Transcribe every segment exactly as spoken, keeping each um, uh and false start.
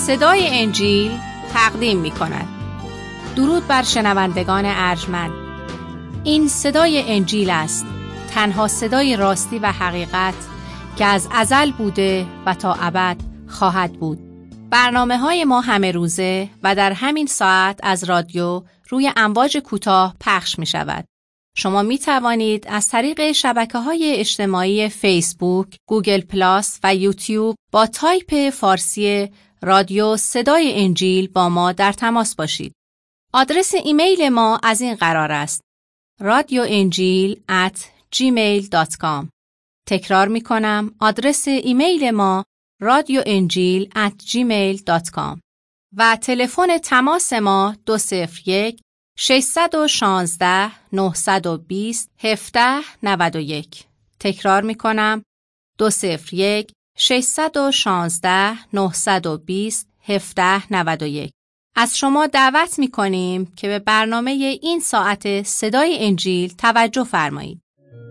صدای انجیل تقدیم می کند. درود بر شنوندگان ارجمند. این صدای انجیل است، تنها صدای راستی و حقیقت که از ازل بوده و تا ابد خواهد بود. برنامه های ما همه روزه و در همین ساعت از رادیو روی امواج کوتاه پخش می شود. شما می توانید از طریق شبکه‌های اجتماعی فیسبوک، گوگل پلاس و یوتیوب با تایپ فارسی رادیو صدای انجیل با ما در تماس باشید. آدرس ایمیل ما از این قرار است: رادیو انجیل ات جیمیل دات کام. تکرار می کنم، آدرس ایمیل ما رادیو انجیل ات جیمیل دات کام و تلفن تماس ما دو صفر یک ششصد و شانزده نهصد و بیست هفده نود و یک. تکرار می کنم، دو صفر یک ششصد و شانزده نهصد و بیست هفده نود و یک. از شما دعوت می کنیم که به برنامه این ساعت صدای انجیل توجه فرمایید.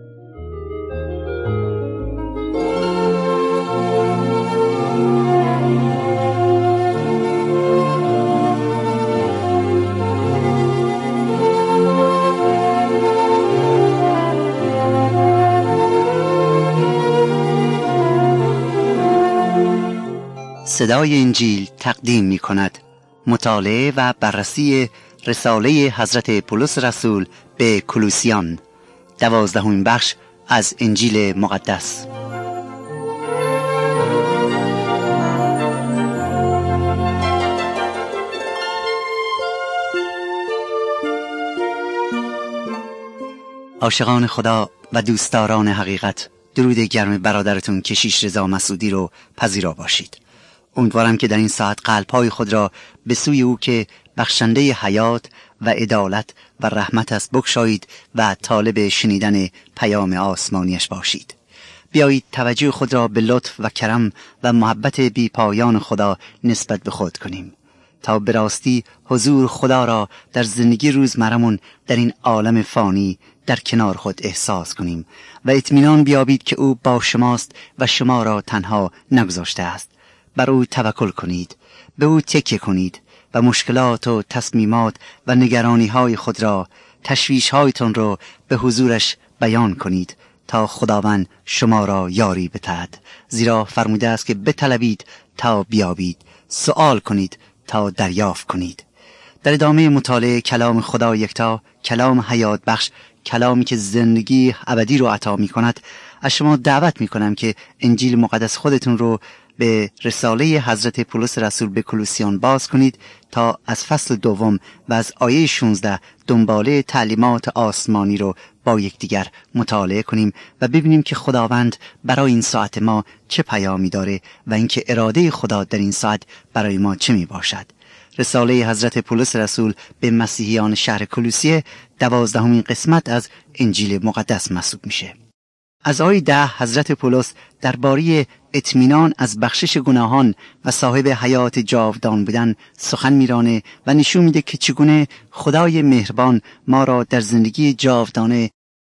صدای انجیل تقدیم می کند مطالعه و بررسی رساله حضرت پولس رسول به کولوسیان، دوازدهمین بخش از انجیل مقدس. عاشقان خدا و دوستداران حقیقت، درود گرم برادرتون کشیش رضا مسعودی رو پذیرا باشید. امیدوارم که در این ساعت قلب‌های خود را به سوی او که بخشنده حیات و عدالت و رحمت است بگشایید و طالب شنیدن پیام آسمانیش باشید. بیایید توجه خود را به لطف و کرم و محبت بی پایان خدا نسبت به خود کنیم تا به راستی حضور خدا را در زندگی روزمرمون در این عالم فانی در کنار خود احساس کنیم و اطمینان بیابید که او با شماست و شما را تنها نگذاشته است. بر او توکل کنید، به او تکیه کنید و مشکلات و تصمیمات و نگرانی های خود را، تشویش هایتون را به حضورش بیان کنید تا خداوند شما را یاری بتهد. زیرا فرموده است که بطلبید تا بیابید، سؤال کنید تا دریافت کنید. در ادامه مطالعه کلام خدا یکتا، کلام حیات بخش، کلامی که زندگی ابدی رو عطا می کند، از شما دعوت می کنم که انجیل مقدس خودتون رو به رساله حضرت پولس رسول به کولوسیان باز کنید تا از فصل دوم و از آیه شانزده دنباله تعلیمات آسمانی رو با یکدیگر مطالعه کنیم و ببینیم که خداوند برای این ساعت ما چه پیامی داره و اینکه اراده خدا در این ساعت برای ما چه می باشد. رساله حضرت پولس رسول به مسیحیان شهر کولوسیه دوازدهمین قسمت از انجیل مقدس محسوب میشه. از آیه ده حضرت پولس درباره اطمینان از بخشش گناهان و صاحب حیات جاودان بودن سخن میرانه و نشون میده که چگونه خدای مهربان ما را در زندگی جاودانه،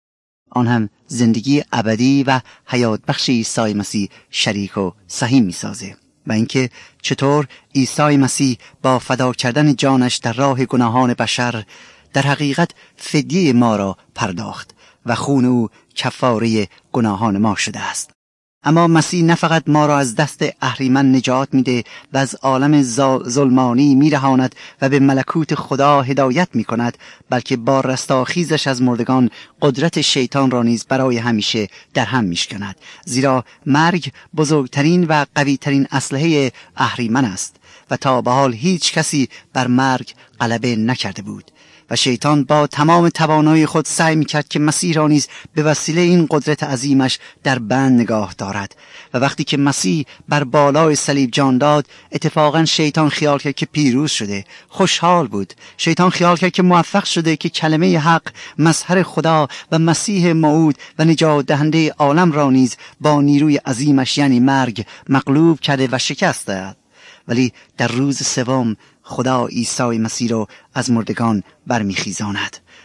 آن هم زندگی ابدی و حیات بخش عیسی مسیح شریک و سهیم میسازه و اینکه چطور عیسی مسیح با فدا کردن جانش در راه گناهان بشر در حقیقت فدیه ما را پرداخت و خون او کفاره گناهان ما شده است. اما مسیح نه فقط ما را از دست اهریمن نجات میده و از عالم ظلمانی میرهاند و به ملکوت خدا هدایت میکند، بلکه با رستاخیزش از مردگان قدرت شیطان را نیز برای همیشه در هم میشکند. زیرا مرگ بزرگترین و قویترین اسلحه اهریمن است و تا به حال هیچ کسی بر مرگ غلبه نکرده بود و شیطان با تمام توانایی خود سعی میکرد که مسیح را نیز به وسیله این قدرت عظیمش در بند نگاه دارد. و وقتی که مسیح بر بالای صلیب جان داد، اتفاقا شیطان خیال کرد که پیروز شده، خوشحال بود. شیطان خیال کرد که موفق شده که کلمه حق، مظهر خدا و مسیح موعود و نجات دهنده عالم را نیز با نیروی عظیمش یعنی مرگ مغلوب کرده و شکست داد. ولی در روز سوم خدا عیسی مسیح را از مردگان برمیخیزاند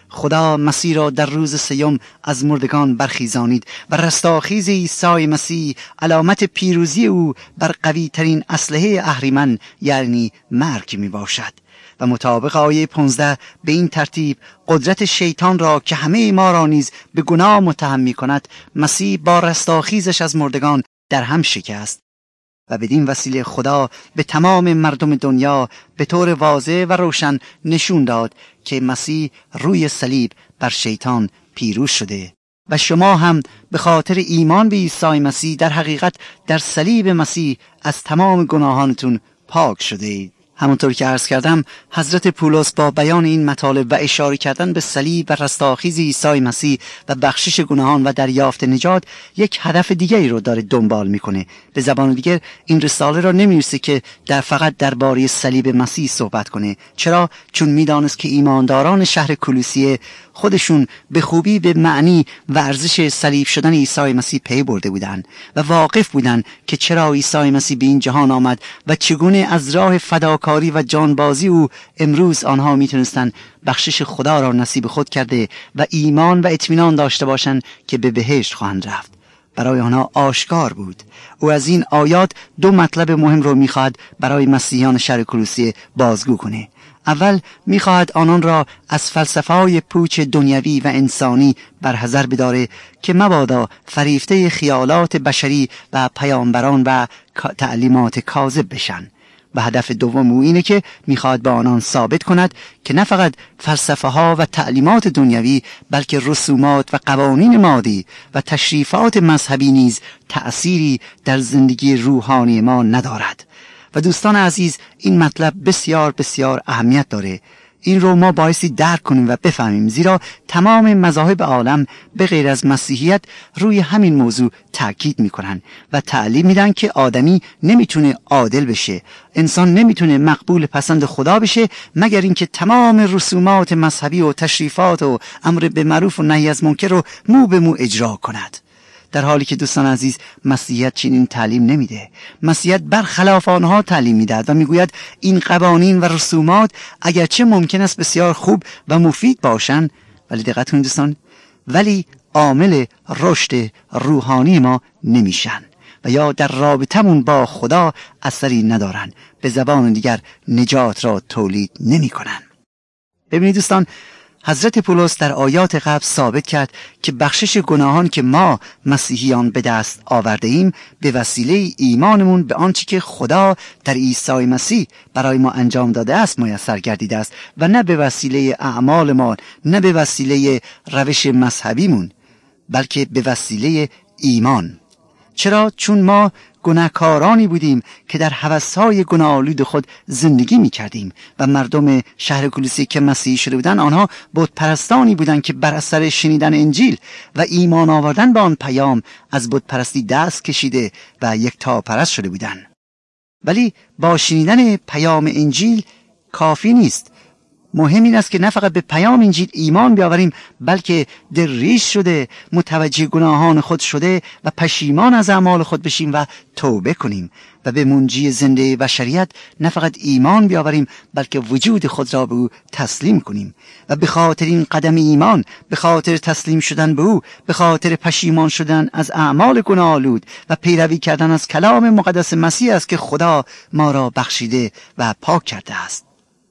خدا مسیح را در روز سیوم از مردگان برخیزانید و رستاخیز عیسی مسیح علامت پیروزی او بر قوی ترین اسلحه اهریمن یعنی مرگ می باشد. و مطابق آیه پانزده به این ترتیب قدرت شیطان را که همه ما را نیز به گناه متهم می کند مسیح با رستاخیزش از مردگان در هم شکست و بدین وسیله خدا به تمام مردم دنیا به طور واضح و روشن نشون داد که مسیح روی صلیب بر شیطان پیروز شده و شما هم به خاطر ایمان به عیسی مسیح در حقیقت در صلیب مسیح از تمام گناهانتون پاک شده اید. همونطور که عرض کردم حضرت پولس با بیان این مطالب و اشاره کردن به صلیب و رستاخیز عیسی مسیح و بخشش گناهان و دریافت نجات یک هدف دیگری رو داره دنبال میکنه. به زبان دیگر این رساله را نمیرسه که در فقط درباره صلیب مسیح صحبت کنه. چرا؟ چون میدانست که ایمانداران شهر کولوسیه خودشون به خوبی به معنی و ارزش صلیب شدن عیسی مسیح پی برده بودند و واقف بودند که چرا عیسی مسیح به این جهان آمد و چگونه از راه فداکاری و جانبازی او امروز آنها میتونستند بخشش خدا را نصیب خود کرده و ایمان و اطمینان داشته باشند که به بهشت خواهند رفت. برای آنها آشکار بود. او از این آیات دو مطلب مهم رو میخواد برای مسیحیان شهر کولوسیه بازگو کنه. اول میخواهد آنان را از فلسفه‌های پوچ دنیوی و انسانی برحذر بداره که مبادا فریفته خیالات بشری و پیامبران و تعلیمات کاذب بشن. و هدف دوم او اینه که میخواد با آنان ثابت کند که نه فقط فلسفه ها و تعلیمات دنیوی بلکه رسومات و قوانین مادی و تشریفات مذهبی نیز تأثیری در زندگی روحانی ما ندارد. و دوستان عزیز این مطلب بسیار بسیار اهمیت داره. این رو ما بایستی درک کنیم و بفهمیم، زیرا تمام مذاهب عالم به غیر از مسیحیت روی همین موضوع تاکید میکنن و تعلیم میدن که آدمی نمیتونه عادل بشه، انسان نمیتونه مقبول پسند خدا بشه مگر اینکه تمام رسومات مذهبی و تشریفات و امر به معروف و نهی از منکر رو مو به مو اجرا کند. در حالی که دوستان عزیز مسیحیت چنین تعلیم نمیده. مسیحیت برخلاف آنها تعلیم میدهد و میگوید این قوانین و رسومات اگرچه ممکن است بسیار خوب و مفید باشند، ولی دقت کنید دوستان، ولی عامل رشد روحانی ما نمیشن و یا در رابطمون با خدا اثری ندارن. به زبان دیگر نجات را تولید نمی کنن. ببینید دوستان، حضرت پولس در آیات قبل ثابت کرد که بخشش گناهان که ما مسیحیان به دست آورده ایم به وسیله ایمانمون به آنچه که خدا در عیسی مسیح برای ما انجام داده است میسر گردیده است و نه به وسیله اعمال ما، نه به وسیله روش مذهبیمون، بلکه به وسیله ایمان. چرا؟ چون ما گناهکارانی بودیم که در هوس‌های گناه‌آلود خود زندگی می‌کردیم و مردم شهر کولوسیه که مسیحی شده بودند آنها بت پرستانی بودند که بر اثر شنیدن انجیل و ایمان آوردن به آن پیام از بت پرستی دست کشیده و یکتاپرست شده بودند. ولی با شنیدن پیام انجیل کافی نیست. مهم این است که نه فقط به پیام انجیل ایمان بیاوریم بلکه در ریش شده متوجه گناهان خود شده و پشیمان از اعمال خود بشیم و توبه کنیم و به منجی زنده بشریت نه فقط ایمان بیاوریم بلکه وجود خود را به او تسلیم کنیم و به خاطر این قدم ایمان، به خاطر تسلیم شدن به او، به خاطر پشیمان شدن از اعمال گناه‌آلود و پیروی کردن از کلام مقدس مسیح است که خدا ما را بخشیده و پاک کرده است.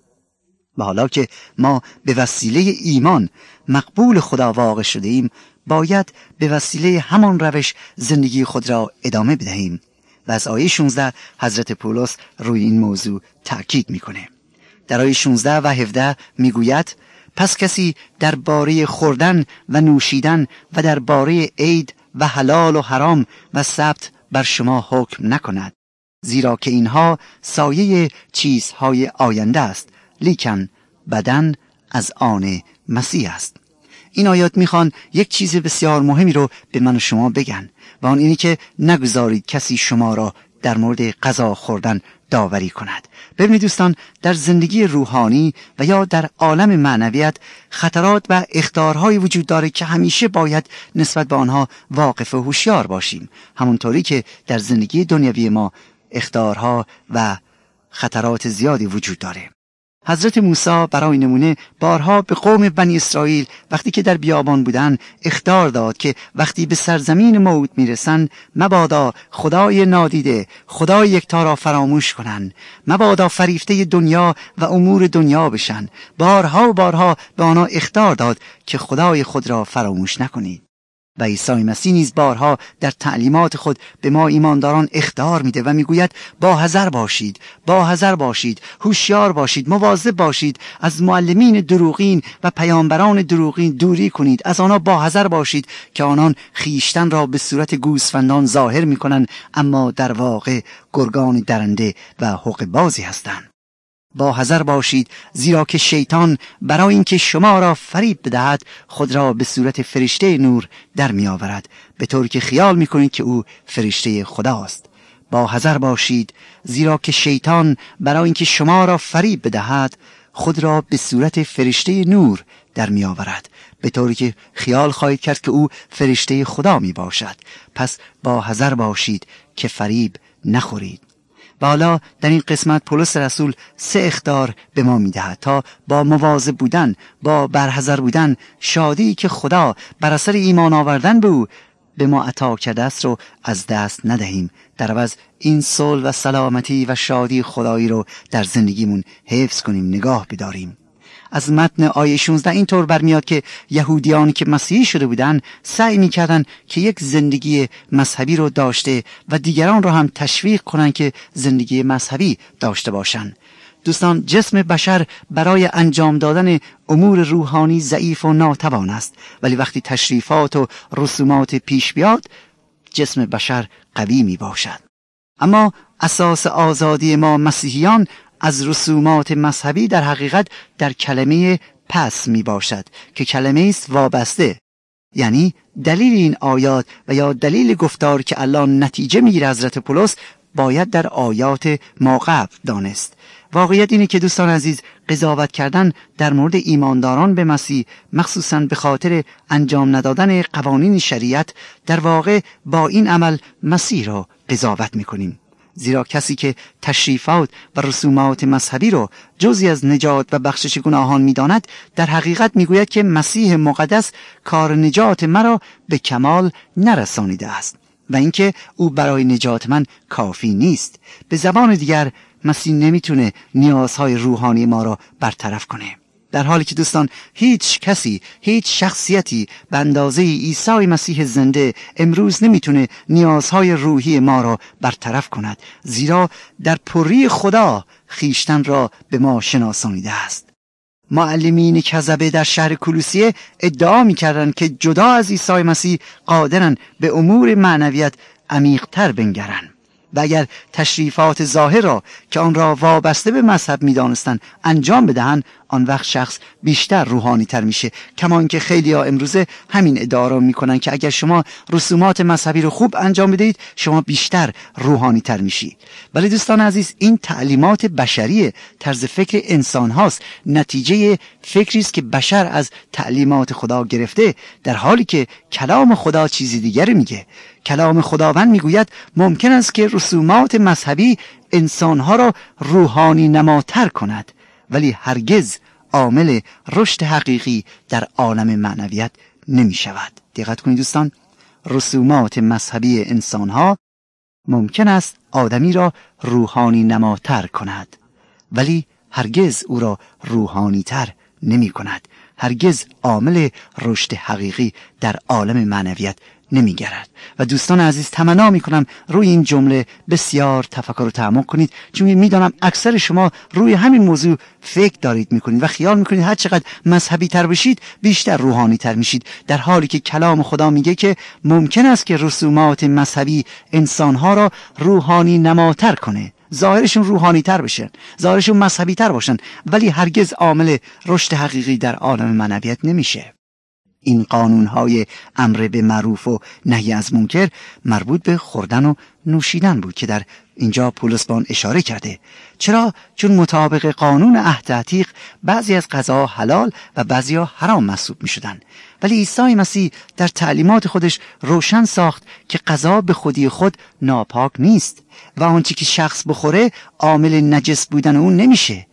و حالا که ما به وسیله ایمان مقبول خدا واقع شده ایم، باید به وسیله همان روش زندگی خود را ادامه بدهیم. و از آیه شانزده حضرت پولس روی این موضوع تأکید میکنه. در آیه شانزده و هفده میگوید پس کسی درباره خوردن و نوشیدن و درباره عید و حلال و حرام و سبت بر شما حکم نکند، زیرا که اینها سایه چیزهای آینده است، لیکن بدن از آن مسیح است. این آیات میخوان یک چیز بسیار مهمی رو به من و شما بگن و آن اینی که نگذارید کسی شما را در مورد غذا خوردن داوری کند. ببینید دوستان، در زندگی روحانی و یا در عالم معنویت خطرات و اخطارهایی وجود داره که همیشه باید نسبت به آنها واقف و هوشیار باشیم، همونطوری که در زندگی دنیوی ما اخطارها و خطرات زیادی وجود داره. حضرت موسی برای نمونه بارها به قوم بنی اسرائیل وقتی که در بیابان بودن اخطار داد که وقتی به سرزمین موعود میرسن مبادا خدای نادیده، خدای یکتا را فراموش کنن، مبادا فریفته دنیا و امور دنیا بشن. بارها و بارها به آنها اخطار داد که خدای خود را فراموش نکنید. و عیسی مسیح نیز بارها در تعلیمات خود به ما ایمانداران اخطار میده و میگوید با حذر باشید، با حذر باشید، هوشیار باشید، مواظب باشید، از معلمین دروغین و پیامبران دروغین دوری کنید، از آنها با حذر باشید که آنان خیشتن را به صورت گوسفندان ظاهر میکنند اما در واقع گرگان درنده و حقه‌بازی هستند. با حذر باشید زیرا که شیطان برای اینکه شما را فریب بدهد خود را به صورت فرشته نور در می آورد، به طوری که خیال می کنید که او فرشته خداست. با حذر باشید زیرا که شیطان برای اینکه شما را فریب بدهد خود را به صورت فرشته نور در می آورد، به طوری که خیال خواهید کرد که او فرشته خدا می باشد. پس با حذر باشید که فریب نخورید. و حالا در این قسمت پولس رسول سه اخطار به ما میدهد تا با مواظب بودن، با برحذر بودن، شادی که خدا بر اثر ایمان آوردن به او به ما عطا کرده است رو از دست ندهیم. در عوض این صلح و سلامتی و شادی خدایی رو در زندگیمون حفظ کنیم، نگاه بداریم. از متن آیه شانزده اینطور برمیاد که یهودیانی که مسیحی شده بودن سعی میکردن که یک زندگی مذهبی رو داشته و دیگران رو هم تشویق کنن که زندگی مذهبی داشته باشن. دوستان، جسم بشر برای انجام دادن امور روحانی ضعیف و ناتوان است، ولی وقتی تشریفات و رسومات پیش بیاد جسم بشر قوی می باشد. اما اساس آزادی ما مسیحیان از رسومات مذهبی در حقیقت در کلمه پس می باشد که کلمه است وابسته. یعنی دلیل این آیات و یا دلیل گفتار که الان نتیجه میگیره حضرت پولس باید در آیات ما قبل دانست. واقعیت اینه که دوستان عزیز، قضاوت کردن در مورد ایمانداران به مسیح مخصوصاً به خاطر انجام ندادن قوانین شریعت در واقع با این عمل مسیح را قضاوت میکنیم. زیرا کسی که تشریفات و رسومات مذهبی رو جزئی از نجات و بخشش گناهان می‌داند در حقیقت میگوید که مسیح مقدس کار نجات مرا به کمال نرسانیده است و اینکه او برای نجات من کافی نیست. به زبان دیگر مسیح نمیتونه نیازهای روحانی ما را برطرف کنه، در حالی که دوستان هیچ کسی، هیچ شخصیتی به اندازه عیسی مسیح زنده امروز نمیتونه نیازهای روحی ما را برطرف کند، زیرا در پری خدا خیشتن را به ما شناسانیده است. معلمین کذبه در شهر کولوسیه ادعا می‌کردند که جدا از عیسی مسیح قادرن به امور معنویت عمیق‌تر بنگرند و اگر تشریفات ظاهر را که آن را وابسته به مذهب می‌دانستند انجام بدهند، آن وقت شخص بیشتر روحانی تر میشه. کمان که خیلی ها امروزه همین ادعا را میکنن که اگر شما رسومات مذهبی رو خوب انجام بدهید شما بیشتر روحانی تر میشید. ولی دوستان عزیز، این تعلیمات بشری، طرز فکر انسان هاست، نتیجه فکری است که بشر از تعلیمات خدا گرفته، در حالی که کلام خدا چیزی دیگری میگه. کلام خداوند میگوید ممکن است که رسومات مذهبی انسانها را روحانی نماتر کند، ولی هرگز عامل رشد حقیقی در عالم معنویت نمی شود. دقت کنید دوستان، رسومات مذهبی انسانها ممکن است آدمی را روحانی نماتر کند، ولی هرگز او را روحانی تر نمی کند. هرگز عامل رشد حقیقی در عالم معنویت نمیگرد. و دوستان عزیز، تمنا میکنم روی این جمله بسیار تفکر و تعمق کنید، چون میدانم اکثر شما روی همین موضوع فکر دارید میکنید و خیال میکنید هر چقدر مذهبی تر بشید بیشتر روحانی تر میشید، در حالی که کلام خدا میگه که ممکن است که رسومات مذهبی انسانها را روحانی نماتر کنه، ظاهرشون روحانی تر بشن، ظاهرشون مذهبی تر باشن، ولی هرگز عامل رشد حقیقی در عالم معنویت نمیشه. این قانونهای امر به معروف و نهی از منکر مربوط به خوردن و نوشیدن بود که در اینجا پولس بان اشاره کرده. چرا؟ چون مطابق قانون عهد عتیق بعضی از غذاها حلال و بعضیها حرام محسوب می شدن، ولی عیسی مسیح در تعلیمات خودش روشن ساخت که غذا به خودی خود ناپاک نیست و آنچه که شخص بخوره عامل نجس بودن اون نمیشه.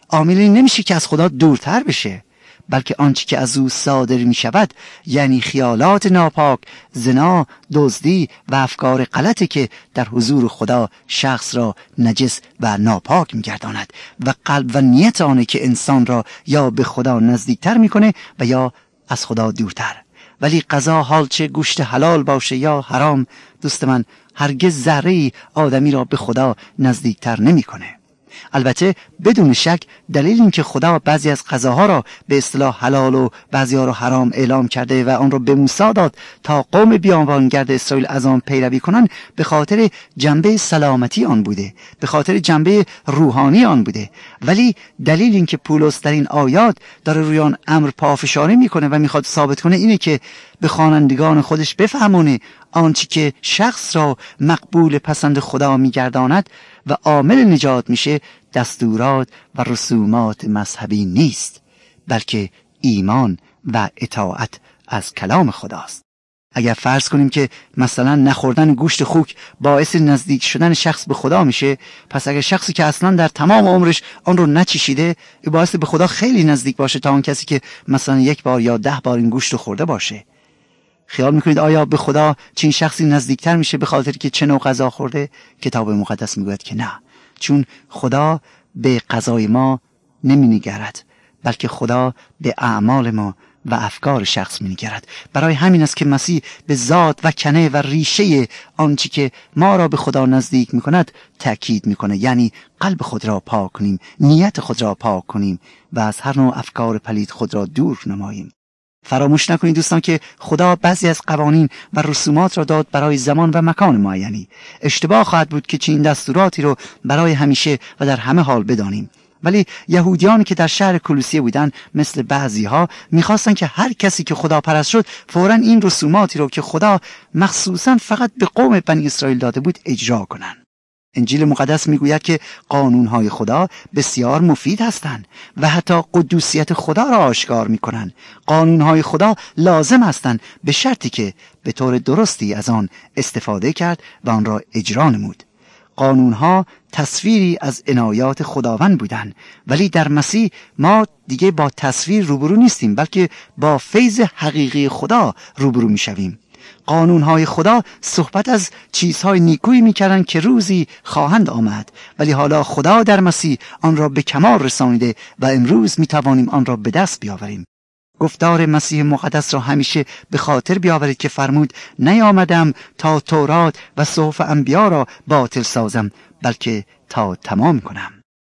عاملی نمیشه که از خدا دورتر بشه، بلکه آنچه که از او صادر می شود، یعنی خیالات ناپاک، زنا، دزدی و افکار غلطی که در حضور خدا شخص را نجس و ناپاک می گرداند و قلب و نیت آنه که انسان را یا به خدا نزدیکتر می کنه و یا از خدا دورتر. ولی غذا حال چه گوشت حلال باشه یا حرام، دوست من، هرگز ذره‌ای آدمی را به خدا نزدیکتر نمی کنه. البته بدون شک دلیل این که خدا بعضی از غذاها را به اصطلاح حلال و بعضی‌ها را حرام اعلام کرده و آن را به موسی داد تا قوم بیابانگرد اسرائیل از آن پیروی کنند، به خاطر جنبه سلامتی آن بوده، به خاطر جنبه روحانی آن بوده. ولی دلیل این که پولس در این آیات داره روی آن امر پافشاری میکنه و میخواد ثابت کنه اینه که به خوانندگان خودش بفهمونه آنچه که شخص را مقبول پسند خدا میگرداند و عامل نجات میشه دستورات و رسومات مذهبی نیست، بلکه ایمان و اطاعت از کلام خداست. اگر فرض کنیم که مثلا نخوردن گوشت خوک باعث نزدیک شدن شخص به خدا میشه، پس اگر شخصی که اصلا در تمام عمرش آن رو نچشیده باعث به خدا خیلی نزدیک باشه تا اون کسی که مثلا یک بار یا ده بار این گوشت رو خورده باشه. خیال میکنید آیا به خدا چین شخصی نزدیکتر میشه به خاطر که چه نوع غذا خورده؟ کتاب مقدس میگوید که نه، چون خدا به غذای ما نمینگرد، بلکه خدا به اعمال ما و افکار شخص می‌نگرد. برای همین است که مسیح به ذات و کنه و ریشه آنچه که ما را به خدا نزدیک می‌کند تأکید می‌کنه، یعنی قلب خود را پاک کنیم، نیت خود را پاک کنیم و از هر نوع افکار پلید خود را دور نماییم. فراموش نکنید دوستان که خدا بعضی از قوانین و رسومات را داد برای زمان و مکان معینی. اشتباه خواهد بود که چنین دستوراتی رو برای همیشه و در همه حال بدانیم. ولی یهودیانی که در شهر کولوسیه بودن مثل بعضی ها میخواستن که هر کسی که خدا پرست شد فوراً این رسوماتی رو که خدا مخصوصاً فقط به قوم بنی اسرائیل داده بود اجرا کنن. انجیل مقدس میگوید که قانونهای خدا بسیار مفید هستند و حتی قدوسیت خدا را آشکار میکنن. قانونهای خدا لازم هستند به شرطی که به طور درستی از آن استفاده کرد و آن را اجرا نمود. قانونها تصویری از عنایات خداوند بودند، ولی در مسیح ما دیگه با تصویر روبرو نیستیم، بلکه با فیض حقیقی خدا روبرو میشویم. قانونهای خدا صحبت از چیزهای نیکویی میکردن که روزی خواهند آمد، ولی حالا خدا در مسیح آن را به کمال رسانیده و امروز میتوانیم آن را به دست بیاوریم. گفتار مسیح مقدس را همیشه به خاطر بیاورید که فرمود نیامدم تا تورات و صحف انبیا را باطل سازم، بلکه تا تمام کنم.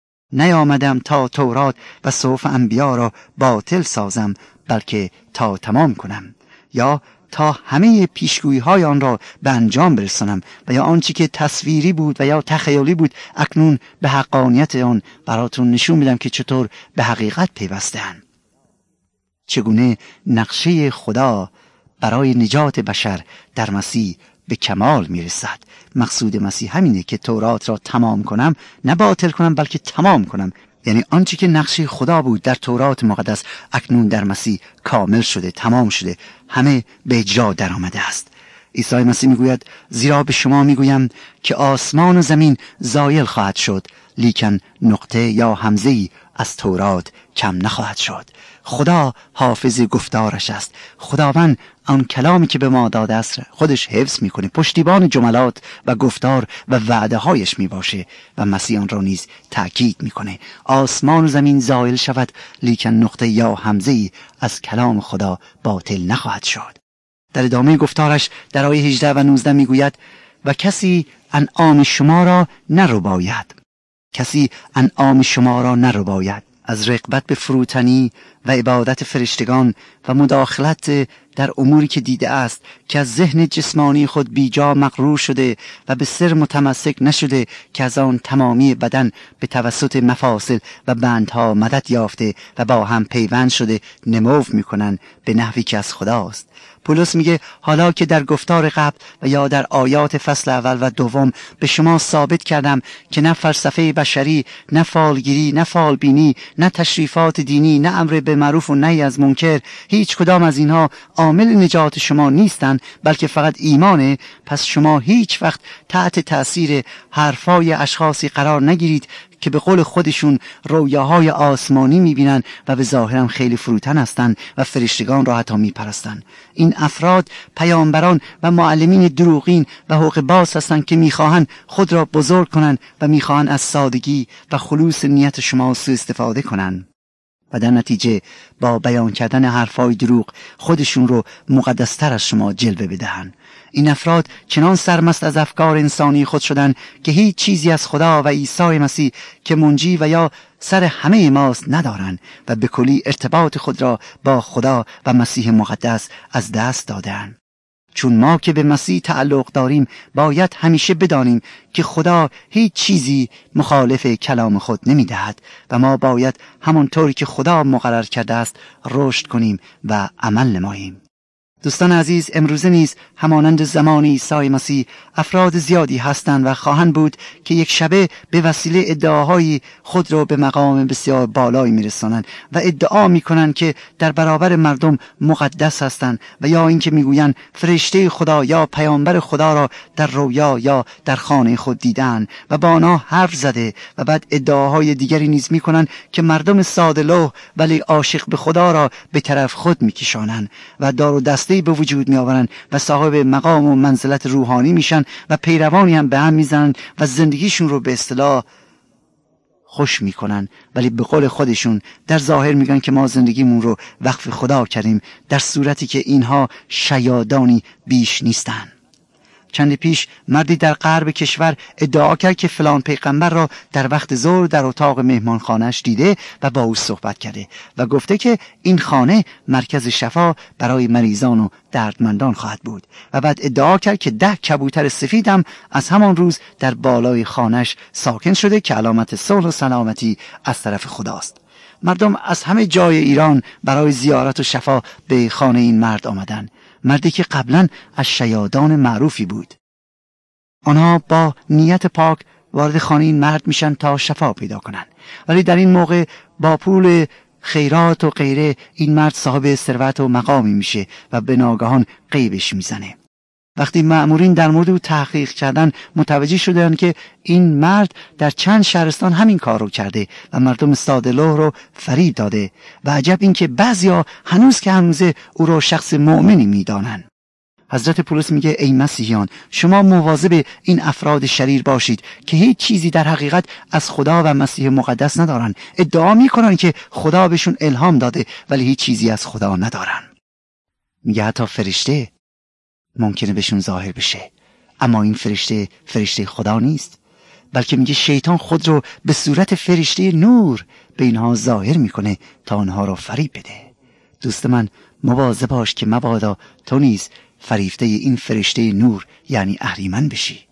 نیامدم تا تورات و صحف انبیا را باطل سازم، بلکه تا تمام کنم، یا تا همه پیشگویی های آن را به انجام برسانم، و یا آنچه که تصویری بود و یا تخیلی بود اکنون به حقانیت آن براتون نشون میدم که چطور به حقیقت پیوسته‌اند. چگونه نقشه خدا برای نجات بشر در مسیح به کمال میرسد. مقصود مسیح همینه که تورات را تمام کنم، نه باطل کنم بلکه تمام کنم. یعنی آنچه که نقشه خدا بود در تورات مقدس اکنون در مسیح کامل شده، تمام شده، همه به اجرا در آمده است. عیسی مسیح میگوید زیرا به شما میگویم که آسمان و زمین زایل خواهد شد، لیکن نقطه یا همزه‌ای از تورات کم نخواهد شد. خدا حافظ گفتارش است. خداوند آن کلامی که به ما داده است خودش حفظ میکنه، پشتیبان جملات و گفتار و وعده هایش میباشه و مسیح آن را نیز تأکید میکنه. آسمان و زمین زائل شود، لیکن نقطه یا همزه‌ای از کلام خدا باطل نخواهد شد. در ادامه گفتارش در آیه هجده و نوزده میگوید و کسی انعام شما را نرباید. کسی انعام شما را نرباید. از رغبت به فروتنی و عبادت فرشتگان و مداخلت در اموری که دیده است که از ذهن جسمانی خود بیجا مغرور شده و به سر متمسک نشده که از آن تمامی بدن به توسط مفاصل و بندها مدد یافته و با هم پیوند شده نمو میکنن به نحوی که از خداست. پولس میگه حالا که در گفتار قبل و یا در آیات فصل اول و دوم به شما ثابت کردم که نه فلسفه بشری، نه فالگیری، نه فالبینی، نه تشریفات دینی، نه امر به معروف و نهی از منکر، هیچ کدام از اینها عامل نجات شما نیستند، بلکه فقط ایمانه. پس شما هیچ وقت تحت تأثیر حرفای اشخاصی قرار نگیرید که به قول خودشون رویاهای آسمانی میبینن و به ظاهرم خیلی فروتن هستن و فرشتگان را حتی میپرستن. این افراد پیامبران و معلمین دروغین و حقوق باز هستند که میخواهند خود را بزرگ کنند و میخواهند از سادگی و خلوص نیت شما سوء استفاده کنند و در نتیجه با بیان کردن حرفای دروغ خودشون رو مقدستر از شما جلوه بدهند. این افراد چنان سرمست از افکار انسانی خود شدند که هیچ چیزی از خدا و عیسی مسیح که منجی و یا سر همه ماست ندارند و به کلی ارتباط خود را با خدا و مسیح مقدس از دست دادند. چون ما که به مسیح تعلق داریم باید همیشه بدانیم که خدا هیچ چیزی مخالف کلام خود نمی دهد و ما باید همانطوری که خدا مقرر کرده است رشد کنیم و عمل نماییم. دوستان عزیز، امروزه نیز همانند زمان عیسی مسیح افراد زیادی هستند و خواهند بود که یک شبه به وسیله ادعاهای خود را به مقام بسیار بالایی میرسانند و ادعا میکنند که در برابر مردم مقدس هستند و یا اینکه میگویند فرشته خدا یا پیامبر خدا را در رویا یا در خانه خود دیدن و با آنها حرف زده و بعد ادعاهای دیگری نیز میکنند که مردم ساده لوح ولی عاشق به خدا را به طرف خود میکشانند و دار و دست به وجود می آورند و صاحب مقام و منزلت روحانی میشن و پیروانی هم به هم میزنن و زندگیشون رو به اصطلاح خوش میکنن، ولی به قول خودشون در ظاهر میگن که ما زندگیمون رو وقف خدا کردیم، در صورتی که اینها شیادانی بیش نیستن. چند پیش مردی در غرب کشور ادعا کرد که فلان پیغمبر را در وقت ظهر در اتاق مهمانخانه‌اش دیده و با او صحبت کرده و گفته که این خانه مرکز شفا برای مریضان و دردمندان خواهد بود و بعد ادعا کرد که ده کبوتر سفید هم از همان روز در بالای خانه‌اش ساکن شده که علامت صلح و سلامتی از طرف خداست. مردم از همه جای ایران برای زیارت و شفا به خانه این مرد آمدن، مردی که قبلا از شیادان معروفی بود. آنها با نیت پاک وارد خانه این مرد میشن تا شفا پیدا کنن، ولی در این موقع با پول خیرات و غیره این مرد صاحب ثروت و مقامی میشه و به ناگهان غیبش میزنه. وقتی مأمورین در مورد او تحقیق کردن متوجه شدند که این مرد در چند شهرستان همین کار رو کرده و مردم ساده لوح رو فریب داده و عجب این که بعضیا هنوز که هنوزه او رو شخص مؤمنی میدانن. حضرت پولس میگه ای مسیحیان، شما مواظب این افراد شریر باشید که هیچ چیزی در حقیقت از خدا و مسیح مقدس ندارن. ادعا میکنن که خدا بهشون الهام داده ولی هیچ چیزی از خدا ندارن. میگه حتی فرشته ممکنه بهشون ظاهر بشه، اما این فرشته فرشته خدا نیست، بلکه میگه شیطان خود رو به صورت فرشته نور به اینها ظاهر میکنه تا آنها رو فریب بده. دوست من، مواظب باش که مبادا تو نیز فریفته این فرشته نور یعنی اهریمن بشی.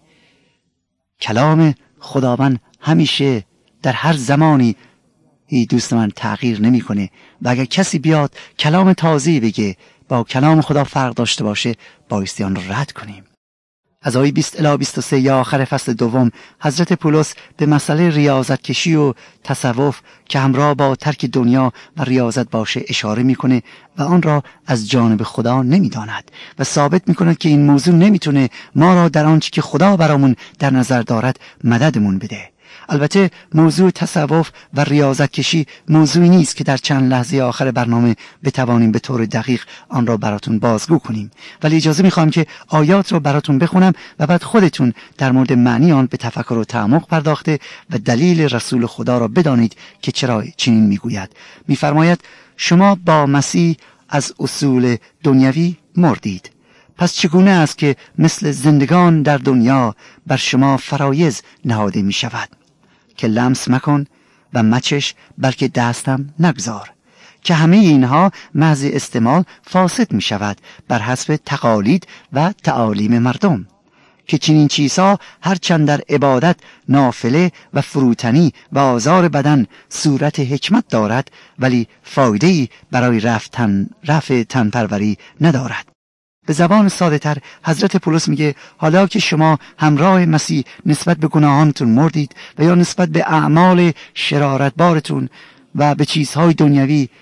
کلام خداوند همیشه در هر زمانی ای دوست من تغییر نمیکنه و اگر کسی بیاد کلام تازه‌ای بگه با کلام خدا فرق داشته باشه بایستی آن را رد کنیم. از آیه بیست الی بیست و سه یا آخر فصل دوم حضرت پولس به مسئله ریاضت کشی و تصوف که همراه با ترک دنیا و ریاضت باشه اشاره میکنه و آن را از جانب خدا نمیداند و ثابت میکنه که این موضوع نمیتونه ما را در آنچه که خدا برامون در نظر دارد مددمون بده. البته موضوع تصوف و ریاضت کشی موضوعی نیست که در چند لحظه آخر برنامه بتوانیم به طور دقیق آن را براتون بازگو کنیم، ولی اجازه میخوام که آیات را براتون بخونم و بعد خودتون در مورد معنی آن به تفکر و تعمق پرداخته و دلیل رسول خدا را بدانید که چرا چنین میگوید. میفرماید شما با مسیح از اصول دنیوی مردید، پس چگونه است که مثل زندگان در دنیا بر شما فرایض نهاده می شود که لمس مکن و مچش بلکه دستم نگذار، که همه اینها محض استعمال فاسد می شود بر حسب تقالید و تعالیم مردم، که چنین چیزها هرچند در عبادت نافله و فروتنی و آزار بدن صورت حکمت دارد ولی فایده‌ای برای رفتن رفع تن پروری ندارد. به زبان ساده تر حضرت پولس میگه حالا که شما همراه مسیح نسبت به گناهانتون مردید و یا نسبت به اعمال شرارتبارتون و به چیزهای دنیوی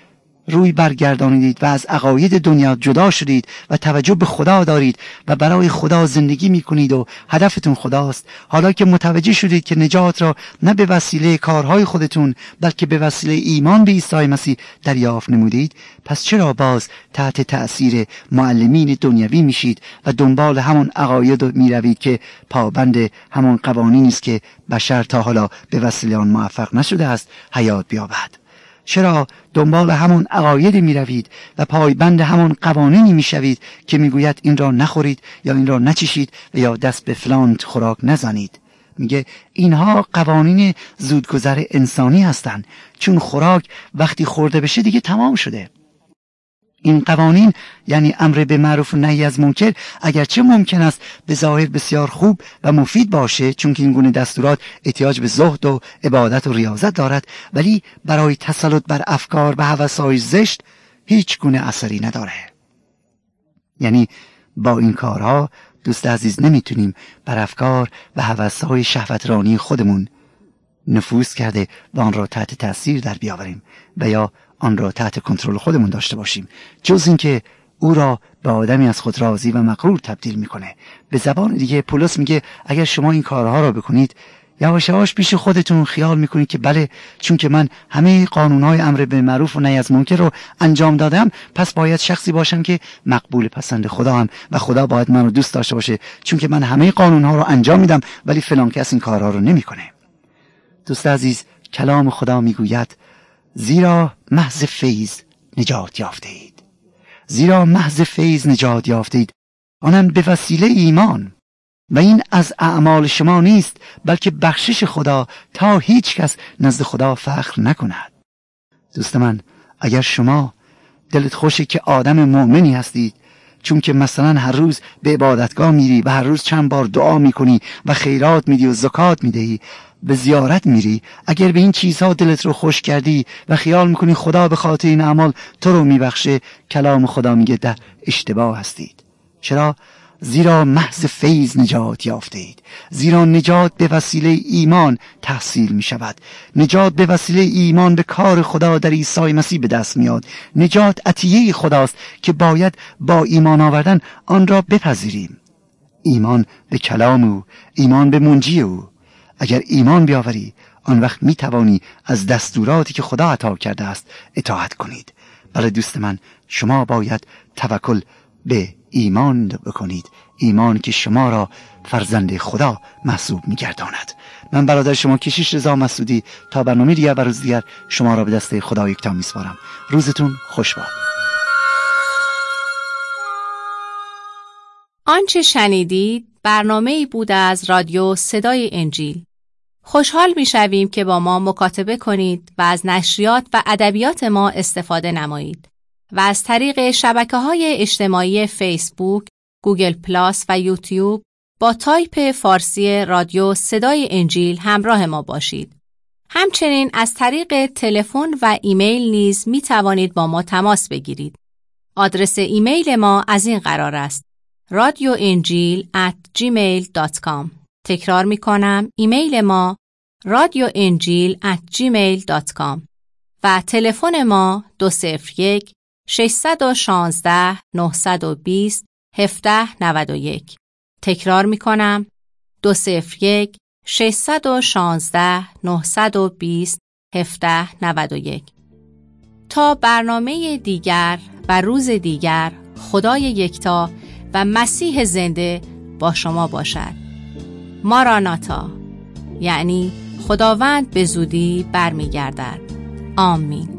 روی برگردانید و از عقاید دنیا جدا شدید و توجه به خدا دارید و برای خدا زندگی میکنید و هدفتون خداست، حالا که متوجه شدید که نجات را نه به وسیله کارهای خودتون بلکه به وسیله ایمان به عیسی مسیح دریافت نمودید، پس چرا باز تحت تأثیر معلمین دنیوی میشید و دنبال همون عقاید میروید که پابند همون قوانینی است که بشر تا حالا به وسیله آن موفق نشده است حیات بیابد؟ چرا دنبال همون عقایدی می روید و پایبند همون قوانینی می شوید که می گوید این را نخورید یا این را نچشید و یا دست به فلان خوراک نزنید؟ میگه اینها قوانین زودگذر انسانی هستند، چون خوراک وقتی خورده بشه دیگه تمام شده. این قوانین یعنی امر به معروف و نهی از منکر اگرچه ممکن است به ظاهر بسیار خوب و مفید باشه، چون که این گونه دستورات احتیاج به زهد و عبادت و ریاضت دارد، ولی برای تسلط بر افکار و هوس‌های زشت هیچ گونه اثری نداره. یعنی با این کارها دوست عزیز نمیتونیم بر افکار و هوس‌های شهوترانی خودمون نفوذ کرده و آن را تحت تاثیر در بیاوریم و یا آن را تحت کنترل خودمون داشته باشیم، جز اینکه او را به آدمی از خود راضی و مغرور تبدیل میکنه. به زبان دیگه پولس میگه اگر شما این کارها را بکنید، یواش یواش پیش خودتون خیال میکنید که بله، چون که من همه قانونهای امر به معروف و نهی از منکر رو انجام دادم، پس باید شخصی باشم که مقبول پسند خدا هم و خدا باید من رو دوست داشته باشه، چون که من همه قانونها رو انجام میدم ولی فلان کس این کارها رو نمیکنه. دوست عزیز، کلام خدا میگوید زیرا محض فیض نجات یافته اید. زیرا محض فیض نجات یافته اید، آنم به وسیله ایمان، و این از اعمال شما نیست بلکه بخشش خدا، تا هیچ کس نزد خدا فخر نکند. دوست من، اگر شما دلت خوشه که آدم مؤمنی هستید، چون که مثلا هر روز به عبادتگاه میری و هر روز چند بار دعا میکنی و خیرات میدی و زکات میدهی، به زیارت میری، اگر به این چیزها دلت رو خوش کردی و خیال میکنی خدا به خاطر این اعمال تو رو میبخشه، کلام خدا میگه در اشتباه هستید. چرا؟ زیرا محض فیض نجات یافته اید. زیرا نجات به وسیله ایمان تحصیل می شود. نجات به وسیله ایمان به کار خدا در عیسی مسیح به دست میاد. نجات عطیه خداست که باید با ایمان آوردن آن را بپذیریم. ایمان به کلام او، ایمان به منجی او. اگر ایمان بیاوری، آن وقت می توانی از دستوراتی که خدا عطا کرده است اطاعت کنید. بله دوست من، شما باید توکل به ایمان بکنید، ایمان که شما را فرزند خدا محسوب می‌گرداند. من برادر شما کشیش رضا مسعودی، تا برنامه دیگر و روز دیگر شما را به دست خدا یکتا می‌سپارم. روزتون خوش باد. آنچه شنیدید برنامه‌ای بود از رادیو صدای انجیل. خوشحال می‌شویم که با ما مکاتبه کنید و از نشریات و ادبیات ما استفاده نمایید و از طریق شبکه‌های اجتماعی فیسبوک، گوگل پلاس و یوتیوب با تایپ فارسی رادیو صدای انجیل همراه ما باشید. همچنین از طریق تلفن و ایمیل نیز می توانید با ما تماس بگیرید. آدرس ایمیل ما از این قرار است: رادیو انجیل ات جیمیل دات کام. تکرار می کنم، ایمیل ما رادیو انجیل ات جیمیل دات کام و تلفن ما دو صفر یک ششصد و شانزده نهصد و بیست هفده نود و یک. تکرار می کنم، دو صفر یک ششصد و شانزده نهصد و بیست هفده نود و یک. تا برنامه دیگر و روز دیگر، خدای یکتا و مسیح زنده با شما باشد. ماراناتا، یعنی خداوند به زودی برمیگردد. آمین.